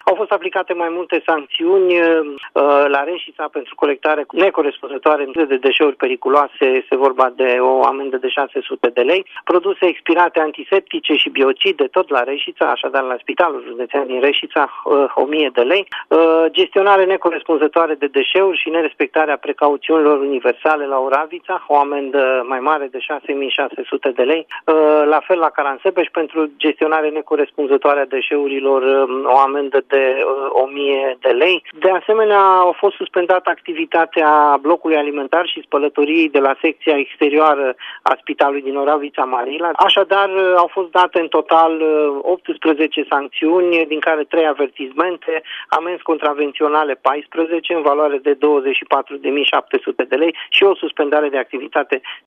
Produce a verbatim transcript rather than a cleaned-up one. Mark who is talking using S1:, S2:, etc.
S1: Au fost aplicate mai multe sancțiuni la Reșița pentru colectare necorespunzătoare de deșeuri periculoase. Este vorba de o amendă de șase sute de lei. Produse expirate antiseptice și biocide tot la Reșița, așadar la Spitalul Județean din Reșița, o mie de lei. Gestionare necorespunzătoare de deșeuri și nerespectarea precauțiunilor universale la Oravița, o amendă mai mare de șase mii șase sute de lei. La fel la Caransebeș pentru gestionare necorespunzătoare a deșeurilor, o amendă de o mie de lei. De asemenea, a fost suspendată activitatea blocului alimentar și spălătoriei de la secția exterioară a Spitalului din Oravița Marila. Așadar, au fost date în total optsprezece sancțiuni, din care trei avertismente, amenzi contravenționale paisprezece în valoare de douăzeci și patru de mii șapte sute de lei și o suspendare de activitate